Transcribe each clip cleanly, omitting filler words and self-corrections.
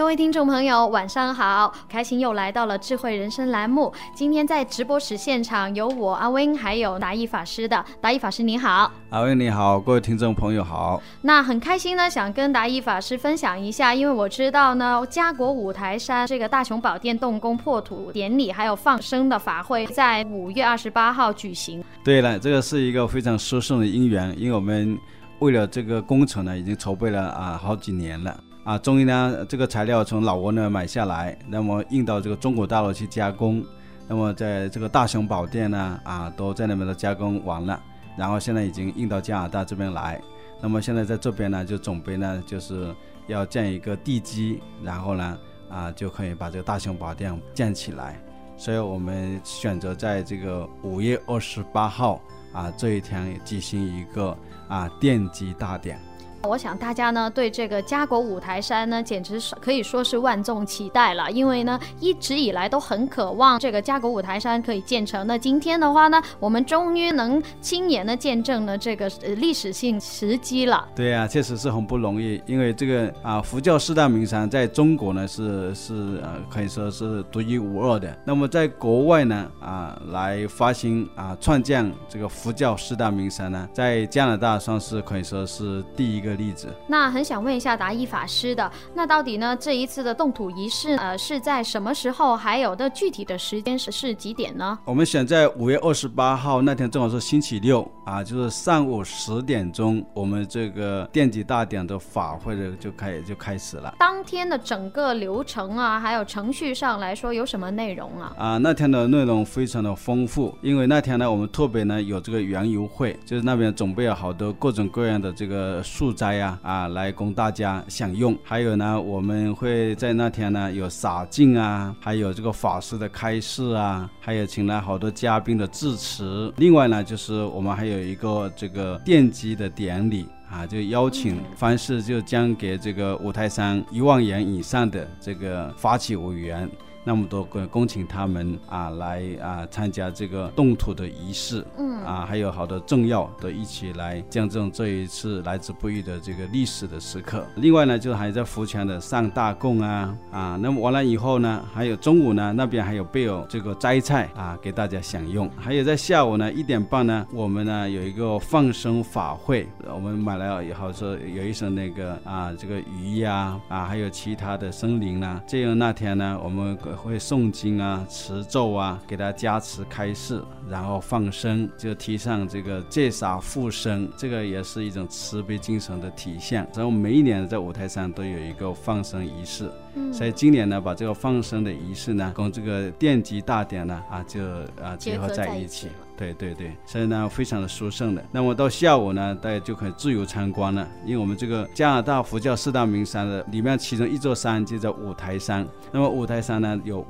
位听众朋友晚上好，开心又来到了智慧人生栏目。今天在直播室现场有我阿温还有达义法师的。达义法师你好。 阿温你好，各位听众朋友好。 那很开心呢，想跟达义法师分享一下，因为我知道呢嘉国五台山这个大雄宝殿动工破土典礼还有放生的法会在5月28号举行。 对了，这个是一个非常殊胜的因缘，因为我们为了这个工程呢已经筹备了好几年了终于呢这个材料从老挝呢买下来，那么运到这个中国大陆去加工，那么在这个大雄宝殿呢都在那边都加工完了，然后现在已经运到加拿大这边来，那么现在在这边呢就准备呢就是要建一个地基，然后呢就可以把这个大雄宝殿建起来，所以我们选择在这个5月28号这一天举行一个奠基大典。 我想大家呢对这个嘉国五台山呢简直可以说是万众期待了，因为呢一直以来都很渴望这个嘉国五台山可以建成。那今天的话呢，我们终于能亲眼的见证了这个历史性时机了。 对啊，确实是很不容易，因为这个佛教四大名山在中国呢是可以说是独一无二的。那么在国外呢来发行创建这个佛教四大名山呢，在加拿大算是可以说是第一个例子。 那很想问一下达义法师的，那到底呢这一次的动土仪式是在什么时候，还有的具体的时间是几点呢？我们选在5月28号那天正好是星期六就是上午10点钟，我们这个奠基大典的法会就开始了。 当天的整个流程还有程序上来说有什么内容那天的内容非常的丰富，因为那天呢我们特别呢有这个园游会，就是那边准备了好多各种各样的这个素斋来供大家享用，还有呢我们会在那天呢有洒净还有这个法师的开示还有请来好多嘉宾的致辞，另外呢就是我们还有一个这个奠基的典礼就邀请凡是就将给这个五台山1万元以上的这个发起委员，那么多恭请他们来参加这个动土的仪式还有好多政要都一起来见证这一次来之不易的这个历史的时刻。另外呢就还在福泉的上大供那么完了以后呢，还有中午呢那边还有备有这个斋菜给大家享用，还有在下午呢1点半呢我们呢有一个放生法会，我们买了以后说有一些那个这个鱼还有其他的生灵这样那天呢我们会诵经持咒给大家加持开示，然后放生，就提倡这个戒杀护生，这个也是一种慈悲精神的体现。然后每一年在五台山都有一个放生仪式，所以今年呢把这个放生的仪式呢跟这个奠基大典呢就结合在一起。对对对，所以呢非常的殊胜的。那么到下午呢大家就可以自由参观了，因为我们这个加拿大佛教四大名山的里面其中一座山就叫五台山，那么五台山呢有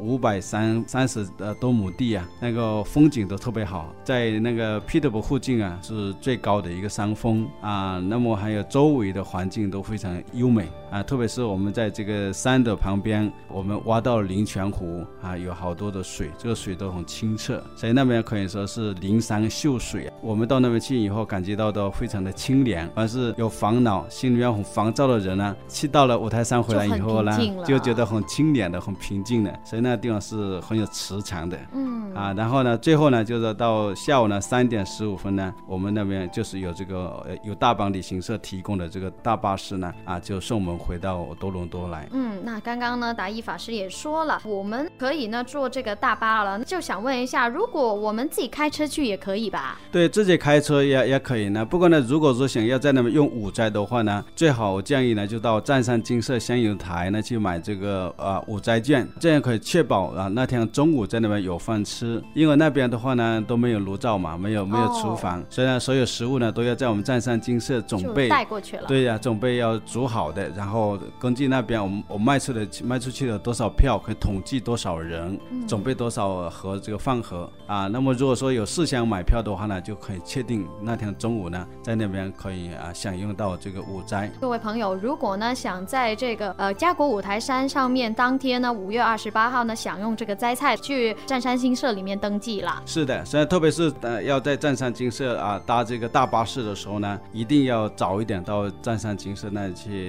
530多亩地那个风景都特别好，在那个彼得堡附近是最高的一个山峰那么还有周围的环境都非常优美特别是我们在这个山的旁边，我们挖到了灵泉湖有好多的水，这个水都很清澈，所以那边可以说是灵山秀水我们到那边去以后感觉到都非常的清凉，凡是有烦恼心里面很烦躁的人去到了五台山回来以后呢就觉得很清凉的很平静的，所以那个地方是很有磁场的然后呢最后呢就是到下午呢3点15分呢我们那边就是有这个有大邦旅行社提供的这个大巴士呢就送我们回到多伦多来。 那刚刚呢达义法师也说了我们可以呢坐这个大巴了，就想问一下如果我们自己开车去也可以吧？ 对，自己开车也可以呢，不过呢如果说想要在那边用五斋的话呢，最好我建议呢就到湛山金色香油台呢去买这个五斋券，这样可以确保那天中午在那边有饭吃，因为那边的话呢都没有炉灶嘛，没有厨房所以呢所有食物呢都要在我们湛山金色准备带过去了。 对准备要煮好的，然后根据那边我卖出去的多少票可以统计多少人准备多少盒这个饭盒那么如果说有事先买票的话呢，就可以确定那天中午呢在那边可以享用到这个五斋。 各位朋友如果呢想在这个嘉国五台山上面当天呢5月28号呢享用这个斋菜，去湛山金舍里面登记啦。 是的，现在特别是要在湛山金舍搭这个大巴士的时候呢，一定要早一点到湛山金舍那里去登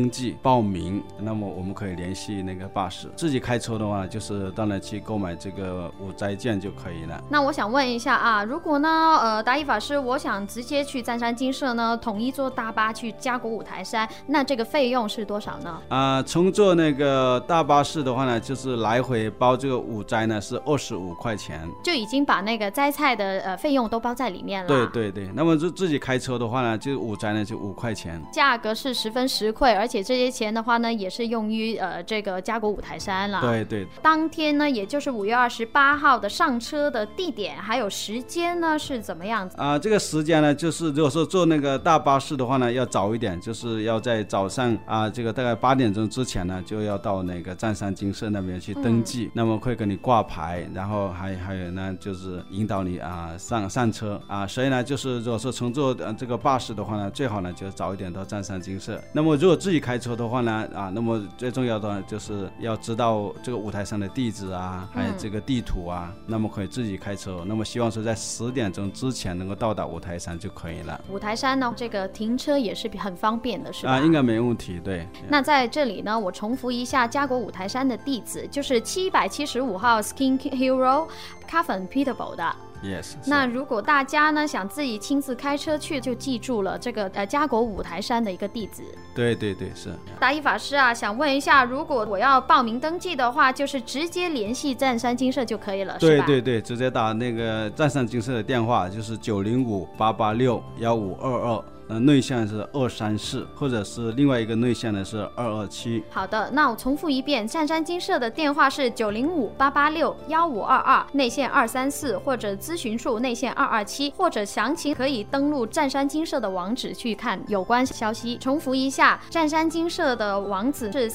登记报名，那么我们可以联系那个巴士。自己开车的话，就是当然去购买这个五斋券就可以了。 那我想问一下啊，如果呢达一法师，我想直接去湛山精舍呢，统一坐大巴去嘉国五台山，那这个费用是多少呢？ 乘坐那个大巴士的话呢，就是来回包这个五斋呢是25块钱， 就已经把那个斋菜的费用都包在里面了。 对对对，那么自己开车的话呢，就五斋呢就5块钱， 价格是十分实惠，而且这些钱的话呢，也是用于这个嘉国五台山了。 对对。 当天呢，也就是5月28号的上车的地点还有时间呢是怎么样子？ 这个时间呢，就是如果说坐那个大巴士的话呢，要早一点，就是要在早上这个大概8点钟之前呢，就要到那个湛山精舍那边去登记，那么会给你挂牌，然后还有呢，就是引导你上车所以呢，就是如果说乘坐这个巴士的话呢，最好呢就早一点到湛山精舍。那么如果自己开车的话呢，那么最重要的就是要知道这个五台山的地址还有这个地图那么可以自己开车。那么希望说在10点钟之前能够到达五台山就可以了。 五台山呢，这个停车也是很方便的，是吧？ 应该没问题，对。 那在这里呢，我重复一下嘉国五台山的地址，就是775号 Skin Hill Road Coffin Peterborough 的。 Yes, 那如果大家呢想自己亲自开车去，就记住了这个嘉国五台山的一个地址。 对对对，是。 达一法师想问一下，如果我要报名登记的话，就是直接联系湛山精舍就可以了，是吧？ 对对对，直接打那个湛山精舍的电话，就是905-886-1522。内线是234，或者是另外一个内线呢是227。 好的，那我重复一遍，湛山精舍的电话是905-886-1522，内线234，或者咨询处内线227，或者详情可以登录湛山精舍的网址去看有关消息。重复一下，湛山精舍的网址是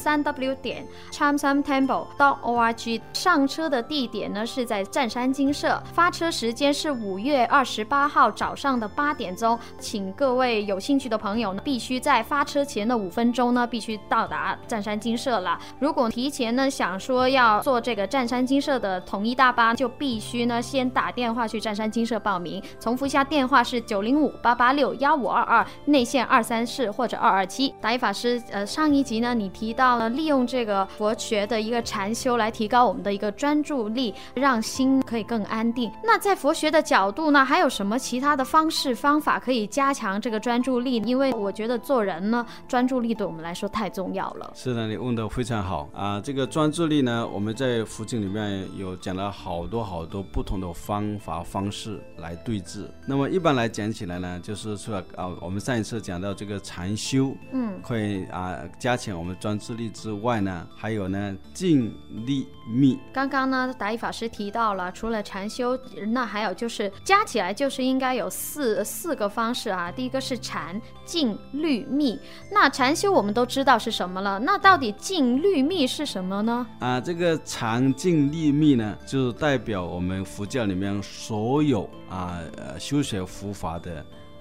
3w.chamsamtemple.org， 上车的地点呢是在湛山精舍，发车时间是5月28号早上的8点钟，请各位有兴趣的朋友呢，必须在发车前的5分钟呢，必须到达湛山精舍了。如果提前呢想说要做这个湛山精舍的统一大巴，就必须呢先打电话去湛山精舍报名。重复一下电话是905-886-1522，内线234或者227。达一法师，上一集呢你提到了利用这个佛学的一个禅修来提高我们的一个专注力，让心可以更安定。那在佛学的角度呢，还有什么其他的方式方法可以加强这个专注力？因为我觉得做人呢，专注力对我们来说太重要了。 是的，你问得非常好这个专注力呢，我们在佛经里面有讲了好多不同的方法方式来对治。那么一般来讲起来呢，就是除了我们上一次讲到这个禅修，可以加强我们专注力之外呢，还有呢静力密。刚刚呢达一法师提到了，除了禅修，那还有就是加起来就是应该有四个方式第一个是禅、静、虑、密。那禅修我们都知道是什么了，那到底静、虑、密是什么呢？ 这个禅、静、虑、密呢，就代表我们佛教里面所有修学佛法的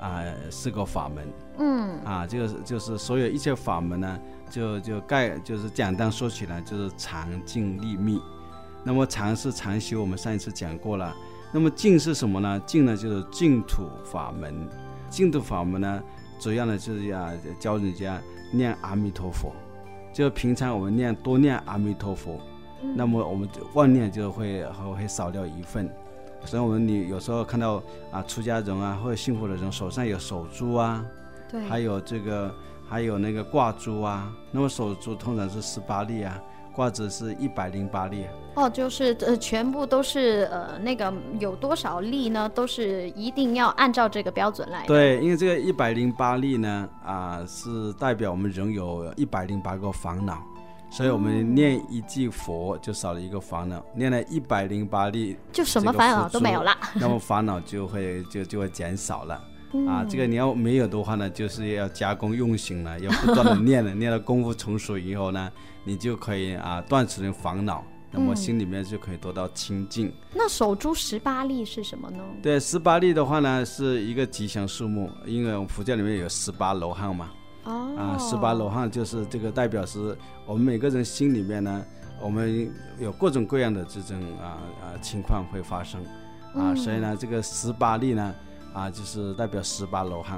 4个法门。这个就是所有一切法门呢，就是简单说起来就是禅、静、虑、密。那么禅是禅修，我们上一次讲过了。那么静是什么呢？静呢就是净土法门。净土法门呢，主要呢就是要教人家念阿弥陀佛，就平常我们多念阿弥陀佛，那么我们妄念就会少掉一份。所以你有时候看到出家人或者信佛的人手上有手珠对， 还有那个挂珠那么手珠通常是18粒挂子是108粒。 就是全部都是那个有多少粒呢？都是一定要按照这个标准来的。 对，因为这个108粒呢是代表我们人有108个烦恼，所以我们念一句佛就少了一个烦恼，念了108粒就什么烦恼都没有了， 那么烦恼就会减少了。这个你要没有的话呢，就是要加工用心了，要不断的念了，念到功夫成熟以后呢，你就可以断除烦恼，那么心里面就可以得到清净。 那手珠18粒是什么呢？ 对，18粒的话呢是一个吉祥数目，因为我们佛教里面有18罗汉嘛。18罗汉就是这个代表是我们每个人心里面呢，我们有各种各样的这种情况会发生所以呢这个18粒呢就是代表18罗汉。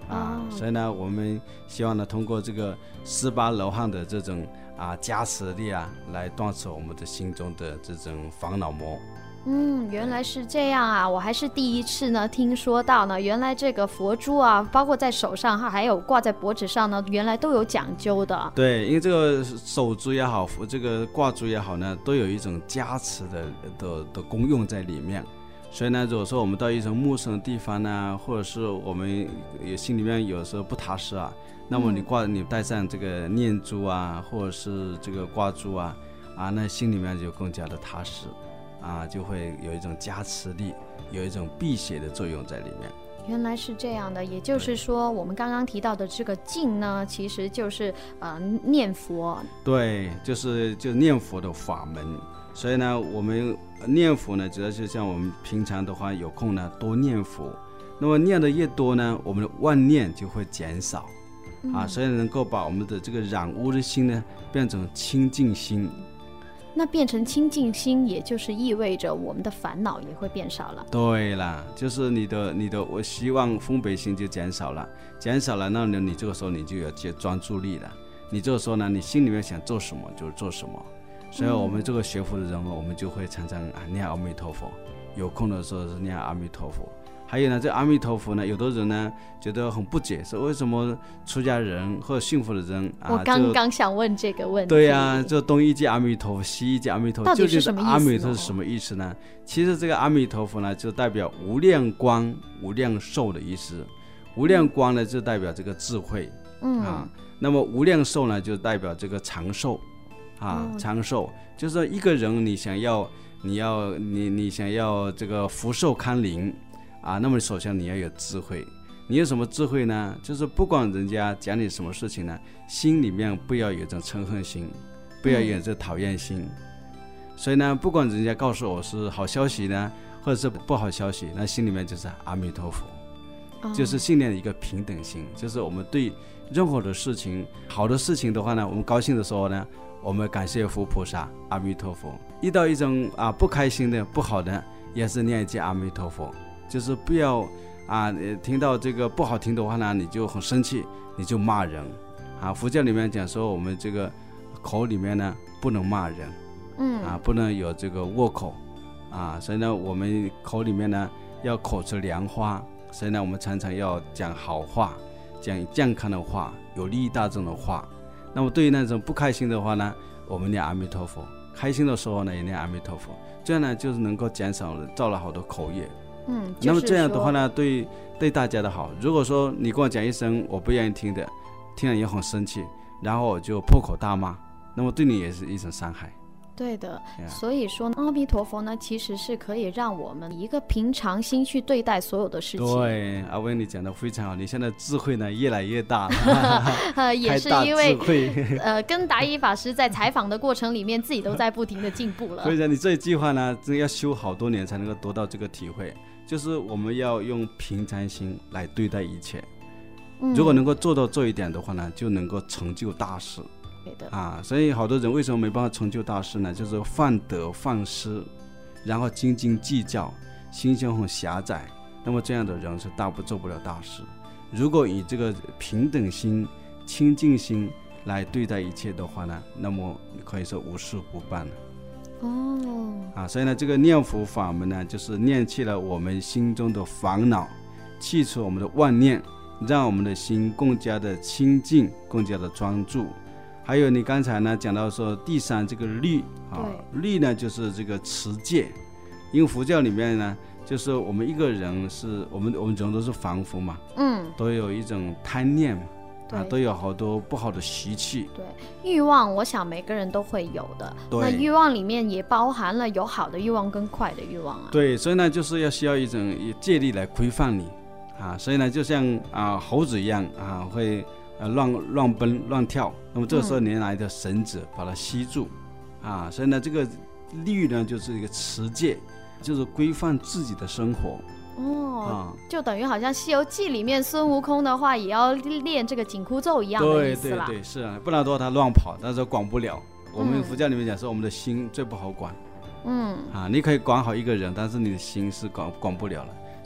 所以呢，我们希望呢，通过这个18罗汉的这种加持力来断除我们的心中的这种烦恼魔。 原来是这样啊！我还是第一次呢听说到呢，原来这个佛珠包括在手上还有挂在脖子上呢，原来都有讲究的。 对，因为这个手珠也好，这个挂珠也好呢，都有一种加持的功用在里面。所以呢，如果说我们到一种陌生的地方呢，或者是我们心里面有时候不踏实那么你戴上这个念珠或者是这个挂珠那心里面就更加的踏实就会有一种加持力，有一种辟邪的作用在里面。 原来是这样的，也就是说我们刚刚提到的这个静呢，其实就是念佛。对， 就念佛的法门。所以呢，我们念佛呢，主要是像我们平常的话有空呢多念佛，那么念的越多呢，我们的妄念就会减少所以能够把我们的这个染污的心呢变成清净心。 那变成清净心，也就是意味着我们的烦恼也会变少了。 对啦，就是你的我希望分别心就减少了，那你这个时候你就有专注力了。你这个时候呢，你心里面想做什么就做什么。所以我们这个学佛的人我们就会常常念阿弥陀佛，有空的时候是念阿弥陀佛。还有呢，这阿弥陀佛呢，有的人呢觉得很不解，说为什么出家人或者幸福的人我刚刚想问这个问题。 对就东一句阿弥陀佛，西一句阿弥陀佛， 到底是什么意思？ 阿弥陀是什么意思呢？其实这个阿弥陀佛呢，就代表无量光、无量寿的意思。无量光呢，就代表这个智慧那么无量寿呢，就代表这个长寿长寿。就是说一个人你想要这个福寿康宁那么首先你要有智慧。你有什么智慧呢？就是不管人家讲你什么事情呢，心里面不要有这嗔恨心，不要有这讨厌心。所以呢，不管人家告诉我是好消息呢，或者是不好消息，那心里面就是阿弥陀佛就是信念的一个平等心。就是我们对任何的事情，好的事情的话呢，我们高兴的时候呢，我们感谢佛菩萨阿弥陀佛。遇到一种不开心的不好的，也是念一句阿弥陀佛。就是不要听到这个不好听的话呢，你就很生气，你就骂人佛教里面讲说，我们这个口里面呢不能骂人不能有这个恶口所以呢，我们口里面呢要口出良话。所以呢，我们常常要讲好话，讲健康的话，有利益大众的话。那么对于那种不开心的话呢，我们念阿弥陀佛；开心的时候呢，也念阿弥陀佛。这样呢，就是能够减少造了好多口业。那么这样的话呢，对大家的好。如果说你跟我讲一声我不愿意听的，听了也很生气，然后我就破口大骂，那么对你也是一种伤害。 对的，所以说阿弥陀佛呢，其实是可以让我们一个平常心去对待所有的事情。 对，阿威你讲的非常好，你现在智慧呢越来越大了也是因为跟达一法师在采访的过程里面，自己都在不停的进步了。 所以你这一句话呢，真的要修好多年才能够得到这个体会，就是我们要用平常心来对待一切。如果能够做到这一点的话呢，就能够成就大事。所以好多人为什么没办法成就大事呢？就是犯得犯失，然后斤斤计较，心胸很狭窄。那么这样的人是做不了大事。如果以这个平等心、清净心来对待一切的话呢，那么可以说无事不办了。所以呢，这个念佛法门呢，就是念去了我们心中的烦恼，去除我们的妄念，让我们的心更加的清净，更加的专注。还有你刚才呢讲到说第三这个律律呢就是这个持戒。因为佛教里面呢，就是我们一个人是我们人都是凡夫嘛，都有一种贪念嘛，都有好多不好的习气。 对，欲望我想每个人都会有的。那欲望里面也包含了有好的欲望跟坏的欲望对，所以呢就是需要一种戒律来规范你所以呢就像猴子一样会乱奔乱跳。那么这个时候你拿一条绳子把它吸住所以呢这个律呢就是一个持戒，就是规范自己的生活就等于好像《西游记》里面孙悟空的话也要练这个紧箍咒一样的意思啦。 对，是不然的话他乱跑，但是管不了。我们佛教里面讲说我们的心最不好管你可以管好一个人，但是你的心是管不了了。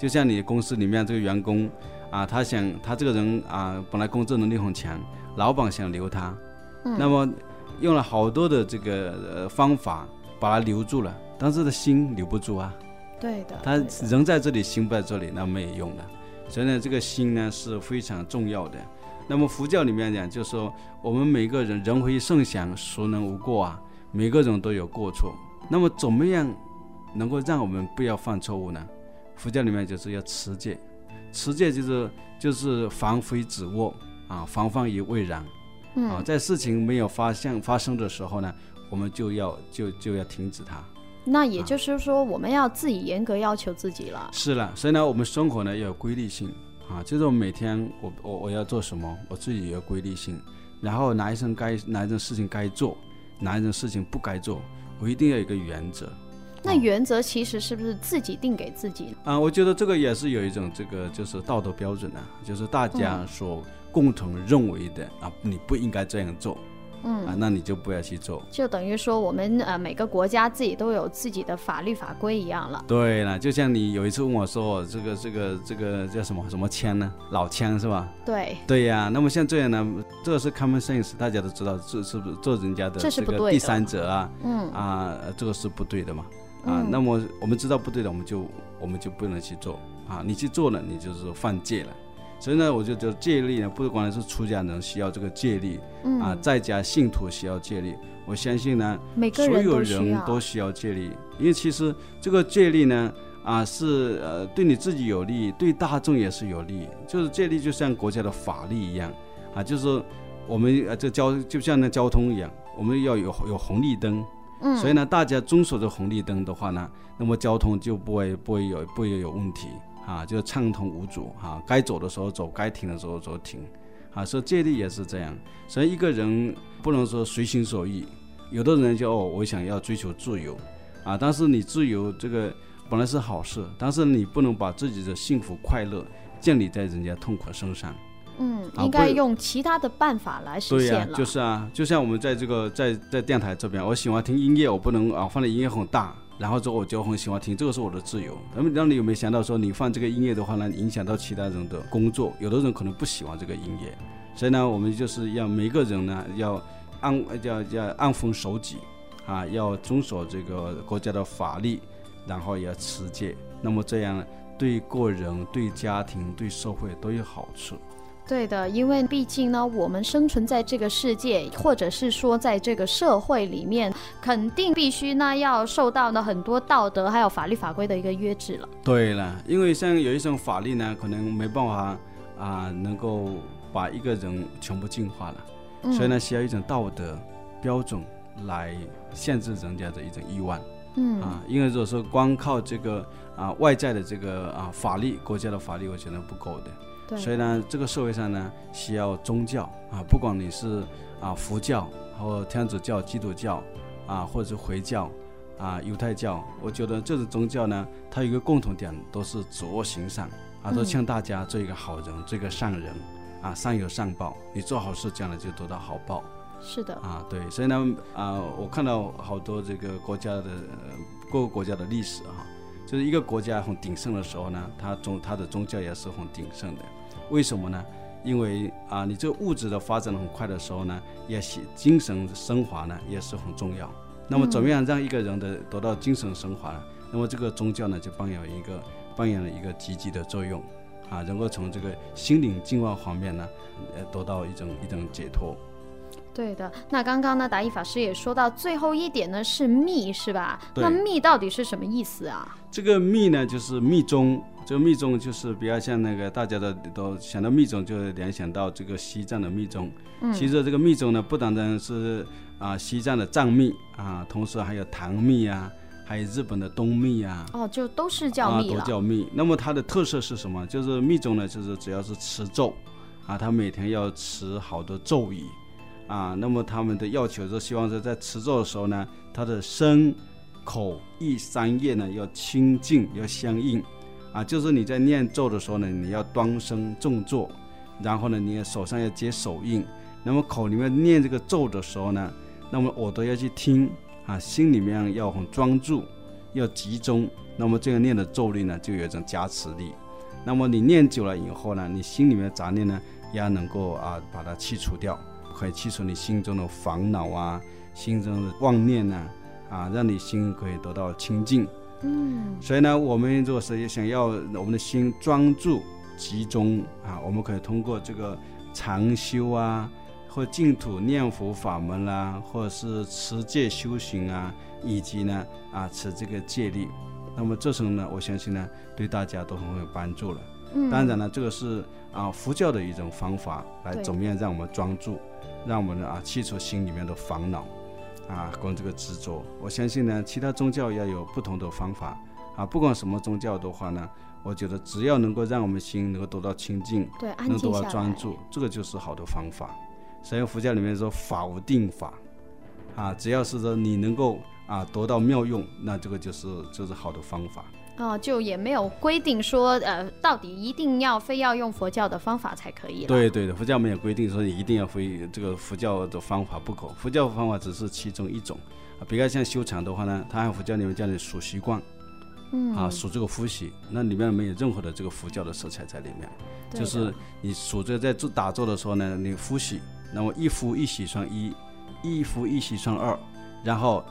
就像你公司里面这个员工啊，他这个人啊，本来工作能力很强，老板想留他，那么用了好多的这个方法把他留住了，但是他心留不住啊。 对的， 他人在这里，心不在这里，那没有用的。所以呢，这个心呢是非常重要的。那么佛教里面讲，就是说我们每个人人非圣贤，孰能无过啊？每个人都有过错。那么怎么样能够让我们不要犯错误呢？佛教里面就是要持戒，持戒就是防非止恶啊，防范于未然。在事情没有发生的时候呢，我们就要停止它。 那也就是说，我们要自己严格要求自己了。 是了，所以呢，我们生活呢要有规律性啊，就是我每天我要做什么，我自己也有规律性。然后哪一件事情该做，哪一件事情不该做，我一定要有一个原则。 那原则其实是不是自己定给自己啊？我觉得这个也是有一种这个就是道德标准啊，就是大家所共同认为的啊，你不应该这样做。那你就不要去做， 就等于说我们每个国家自己都有自己的法律法规一样了。 对了，就像你有一次问我说，这个叫什么枪呢？老枪是吧？ 对呀。那么像这样呢，这个是 common sense， 大家都知道，这是不是做人家的这个第三者啊？这个是不对的嘛。那么我们知道不对的，我们就不能去做啊。你去做了，你就是犯戒了。所以呢，我就觉得戒律呢，不管是出家人需要这个戒律，在家信徒需要戒律。我相信呢， 每个人所有人都需要戒律，因为其实这个戒律呢，是对你自己有利，对大众也是有利。就是戒律就像国家的法律一样就是我们就像那交通一样，我们要有红绿灯。所以呢，大家遵守着红绿灯的话呢，那么交通就不会有问题。就畅通无阻该走的时候走，该停的时候停所以戒律也是这样。所以一个人不能说随心所欲，有的人就我想要追求自由但是你自由这个本来是好事，但是你不能把自己的幸福快乐建立在人家痛苦身上。 应该用其他的办法来实现了。 对就是就像我们在电台这边，我喜欢听音乐，我不能放的音乐很大，然后之后我就很喜欢听，这个是我的自由。那你有没有想到说，你放这个音乐的话呢，影响到其他人的工作？有的人可能不喜欢这个音乐，所以呢，我们就是要每个人呢要按风守己要遵守这个国家的法律，然后也要持戒。那么这样对个人、对家庭、对社会都有好处。 对的，因为毕竟呢，我们生存在这个世界，或者是说在这个社会里面，肯定必须呢要受到呢很多道德还有法律法规的一个约制了。 对了，因为像有一种法律呢，可能没办法能够把一个人全部净化了，所以呢需要一种道德标准来限制人家的一种欲望。因为如果说光靠这个外在的这个法律，国家的法律，我觉得不够的。所以呢，这个社会上呢需要宗教不管你是佛教或天主教、基督教或者是回教犹太教，我觉得这种宗教呢，它有一个共同点，都是自我行善都劝大家做一个好人，做一个善人善有善报，你做好事将来就得到好报。 是的对，所以呢我看到好多这个国家的各个国家的历史就是一个国家很鼎盛的时候呢，它的宗教也是很鼎盛的。为什么呢？因为你这个物质的发展很快的时候呢，也是精神升华呢也是很重要。那么怎么样让一个人得到精神升华呢？那么这个宗教呢就扮演了一个积极的作用能够从这个心灵净化方面呢得到一种解脱。 对的，那刚刚呢达义法师也说到最后一点呢是密，是吧？ 那密到底是什么意思啊？ 这个密呢就是密宗，这个密宗就是比较像那个大家都想到密宗就联想到这个西藏的密宗。其实这个密宗呢不单单是西藏的藏密同时还有唐密还有日本的东密就都是叫密了都叫密。那么它的特色是什么？就是密宗呢就是只要是持咒他每天要持好多咒语那么他们的要求是希望是在持咒的时候呢，他的身口意三业呢要清净，要相应就是你在念咒的时候呢，你要端身正坐，然后呢你手上要结手印，那么口里面念这个咒的时候呢，那么耳朵要去听心里面要很专注，要集中，那么这个念的咒力呢就有一种加持力那么你念久了以后呢，你心里面的杂念呢也能够把它去除掉，可以去除你心中的烦恼啊，心中的妄念让你心可以得到清净。所以呢，我们如果是想要我们的心专注集中我们可以通过这个禅修或净土念佛法门或者是持戒修行以及呢持这个戒律。那么这时候呢，我相信呢，对大家都很有帮助了。当然呢，这个是佛教的一种方法，来怎么样让我们专注，让我们去除心里面的烦恼跟这个执着。我相信呢，其他宗教要有不同的方法不管什么宗教的话呢，我觉得只要能够让我们心能够得到清净， 对，安能静下来， 得到专注，这个就是好的方法。所以佛教里面说法无定法只要是说你能够得到妙用，那这个就是好的方法。 就也没有规定说到底一定非要用佛教的方法才可以了。 对对的，佛教没有规定说你一定要非这个佛教的方法不可，佛教方法只是其中一种比较像修禅的话呢，它还有佛教里面叫你数习惯数这个呼吸，那里面没有任何的这个佛教的色彩在里面，就是你数着在打坐的时候呢，你呼吸，那么一呼一吸算一，一呼一吸算二，然后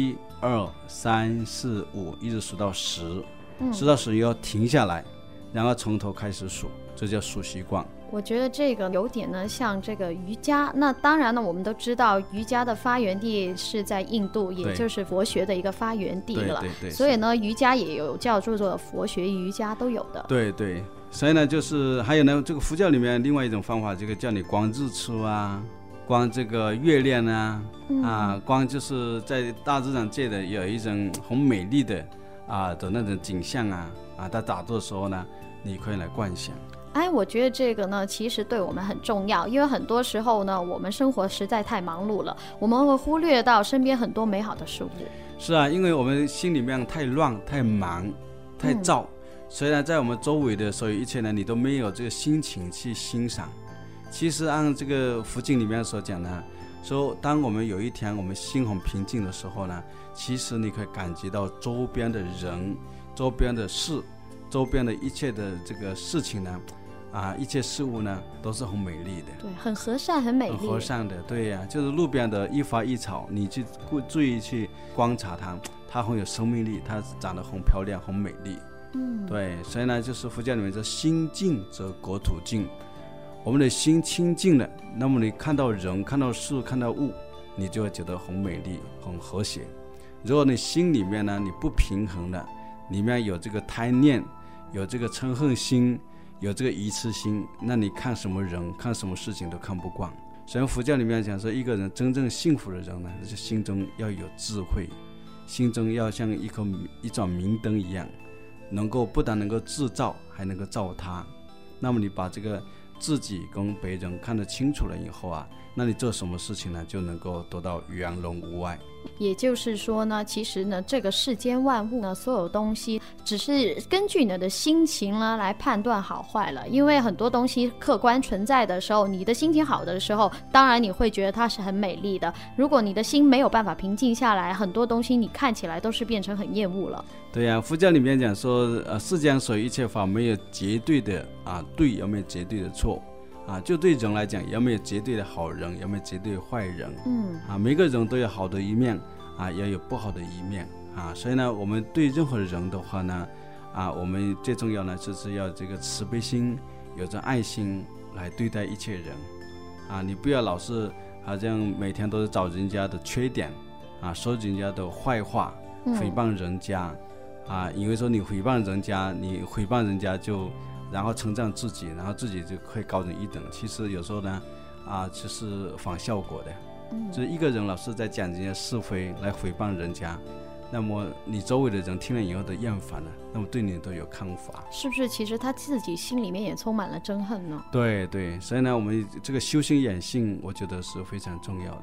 1、2、3、4、5一直数到10，数到10以后停下来，然后从头开始数，这叫数习惯。 我觉得这个有点呢像这个瑜伽。那当然呢，我们都知道瑜伽的发源地是在印度，也就是佛学的一个发源地了。对，所以呢，瑜伽也有叫做佛学瑜伽都有的。对对， 所以呢，就是还有呢，这个佛教里面另外一种方法，这个叫你观日出观这个月亮观就是在大自然界的有一种很美丽的的那种景象在打坐的时候呢，你可以来观想。 我觉得这个呢，其实对我们很重要，因为很多时候呢，我们生活实在太忙碌了，我们会忽略到身边很多美好的事物。 是因为我们心里面太乱、太忙、太躁，所以呢，在我们周围的所有一切呢，你都没有这个心情去欣赏。其实按这个佛经里面所讲呢，说当我们有一天我们心很平静的时候呢，其实你可以感觉到周边的人、周边的事、周边的一切的这个事情呢一切事物呢都是很美丽的， 对，很和善，很美丽， 很和善的。对就是路边的一花一草，你去注意去观察它很有生命力，它长得很漂亮，很美丽。对，所以呢，就是佛教里面说心静则国土静。我们的心清净了，那么你看到人、看到事、看到物，你就会觉得很美丽、很和谐。如果你心里面呢你不平衡了，里面有这个贪念，有这个嗔恨心，有这个愚痴心，那你看什么人、看什么事情都看不惯。所以佛教里面讲说，一个人真正幸福的人呢，就是心中要有智慧，心中要像一盏明灯一样，不但能够自照，还能够照他。那么你把这个自己跟别人看得清楚了以后那你做什么事情呢，就能够得到圆融无碍。 也就是说呢，其实呢，这个世间万物呢，所有东西只是根据你的心情呢来判断好坏了。因为很多东西客观存在的时候，你的心情好的时候，当然你会觉得它是很美丽的。如果你的心没有办法平静下来，很多东西你看起来都是变成很厌恶了。 对佛教里面讲说世间所有一切法没有绝对的对，也没有绝对的错。就对人来讲，也没有绝对的好人，也没有绝对的坏人。每个人都有好的一面也有不好的一面所以呢，我们对任何人的话呢我们最重要呢就是要这个慈悲心，有着爱心来对待一切人你不要老是好像每天都是找人家的缺点说人家的坏话，诽谤人家以为说你诽谤人家，你诽谤人家然后称赞自己，然后自己就会高人一等。其实有时候呢就是反效果的。就是一个人老是在讲人家是非，来诽谤人家，那么你周围的人听了以后都厌烦了，那么对你都有看法。 是不是其实他自己心里面也充满了憎恨呢？ 对对，所以呢，我们这个修心养性，我觉得是非常重要的。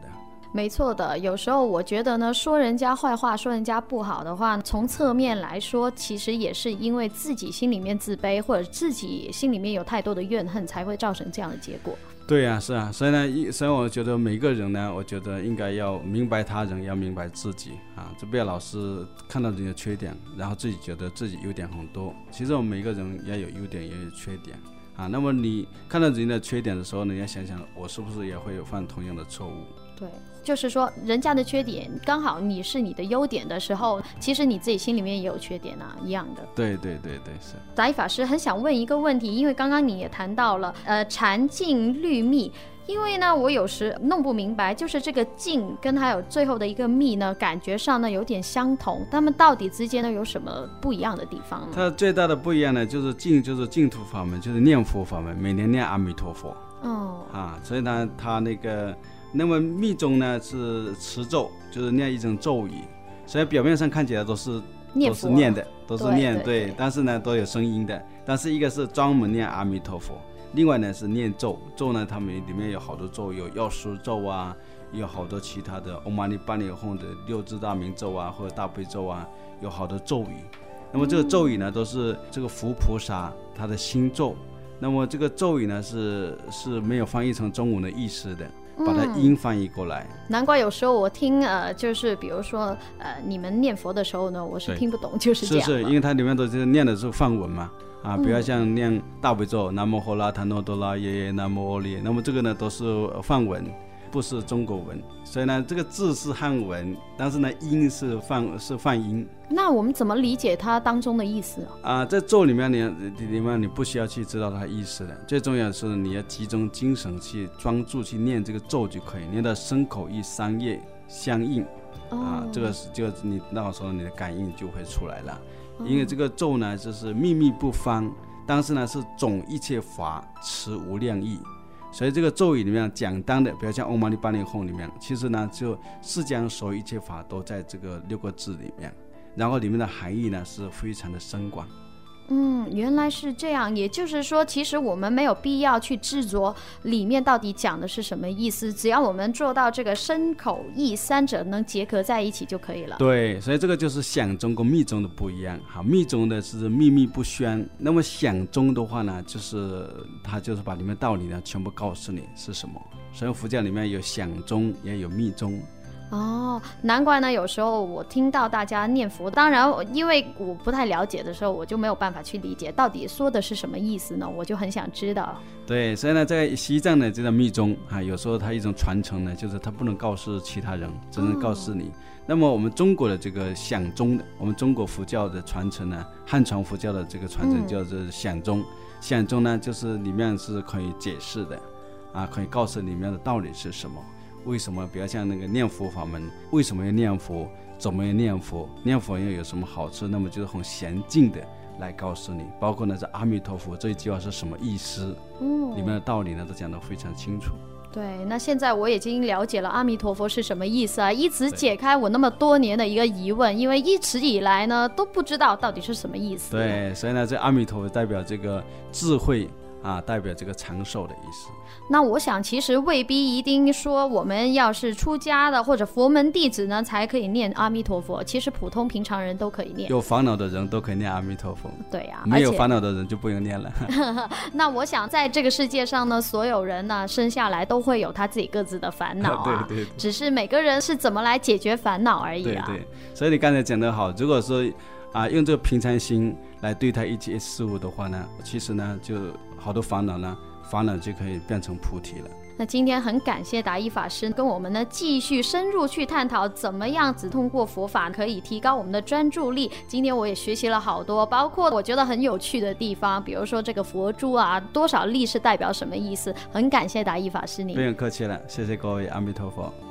没错的，有时候我觉得呢，说人家坏话，说人家不好的话，从侧面来说，其实也是因为自己心里面自卑，或者自己心里面有太多的怨恨，才会造成这样的结果。 对呀，是啊，所以我觉得每个人呢，我觉得应该要明白他人，要明白自己啊，就不要老是看到人家缺点，然后自己觉得自己优点很多。其实我们每个人也有优点，也有缺点啊。那么你看到人家的缺点的时候，你要想想，我是不是也会有犯同样的错误？ 对，就是说人家的缺点刚好你是你的优点的时候，其实你自己心里面也有缺点啊，一样的。 对，是。 达一法师很想问一个问题，因为刚刚你也谈到了禅净律密，因为呢我有时弄不明白，就是这个净跟还有最后的一个密呢，感觉上呢有点相同，他们到底之间呢有什么不一样的地方呢？ 它最大的不一样呢，就是净就是净土法门，就是念佛法门，每年念阿弥陀佛。所以呢它那个那么密宗呢是持咒，就是念一种咒语，所以表面上看起来都是念的，都是念，对，但是呢都有声音的。但是一个是专门念阿弥陀佛，另外呢是念咒，咒呢他们里面有好多咒，有药师咒啊，有好多其他的唵嘛呢叭咪吽的六字大明咒啊，或者大悲咒啊，有好多咒语。那么这个咒语呢都是这个佛菩萨他的心咒，那么这个咒语呢是没有翻译成中文的意思的，把它音翻译过来。 难怪有时候我听就是比如说你们念佛的时候呢，我是听不懂，就是这样。 是因为它里面都是念的是梵文嘛，比如像念大悲咒南无呼啦他诺多拉耶耶南无阿利，那么这个呢都是梵文，不是中国文，所以呢这个字是汉文，但是呢音是梵音。 那我们怎么理解它当中的意思在咒里面你不需要去知道它意思的，最重要的是你要集中精神去专注去念这个咒就可以，念到身口意三业相应这个你到时候你的感应就会出来了。因为这个咒呢就是秘密不方，但是呢是总一切法持无量义，所以这个咒语里面讲单的，比如像唵嘛呢叭咪吽里面，其实呢就释迦所有一切法都在这个6个字里面，然后里面的含义呢是非常的深广。 原来是这样，也就是说其实我们没有必要去执着里面到底讲的是什么意思，只要我们做到这个身口意三者能结合在一起就可以了。 对，所以这个就是响宗跟密宗的不一样。好，密宗的是秘密不宣，那么响宗的话呢，就是它就是把里面道理呢全部告诉你是什么。所以佛教里面有响宗也有密宗。 难怪呢有时候我听到大家念佛，当然因为我不太了解的时候，我就没有办法去理解到底说的是什么意思呢，我就很想知道。对， 所以呢在西藏呢这个密宗有时候它一种传承呢，就是它不能告诉其他人，只能告诉你。那么我们中国的这个响宗的，我们中国佛教的传承呢，汉传佛教的这个传承叫做响宗。响宗呢就是里面是可以解释的可以告诉里面的道理是什么，为什么比如像那个念佛法门，为什么要念佛，怎么要念佛，念佛又有什么好处，那么就是很详尽的来告诉你，包括呢这阿弥陀佛这一句话是什么意思，里面的道理呢都讲得非常清楚。 对，那现在我已经了解了阿弥陀佛是什么意思啊，一直解开我那么多年的一个疑问，因为一直以来呢都不知道到底是什么意思。 对，所以呢这阿弥陀佛代表这个智慧代表这个长寿的意思。 那我想其实未必一定说我们要是出家的或者佛门弟子呢才可以念阿弥陀佛，其实普通平常人都可以念， 有烦恼的人都可以念阿弥陀佛。 对啊， 没有烦恼的人就不用念了。 那我想在这个世界上呢，所有人呢生下来都会有他自己各自的烦恼对， 只是每个人是怎么来解决烦恼而已对，所以你刚才讲得好，如果说用这个平常心来对待一切事物的话呢，其实呢就好多烦恼就可以变成菩提了。 那今天很感谢达一法师跟我们呢继续深入去探讨怎么样只通过佛法可以提高我们的专注力。今天我也学习了好多，包括我觉得很有趣的地方，比如说这个佛珠多少粒是代表什么意思，很感谢达一法师您。 不用客气了，谢谢各位，阿弥陀佛。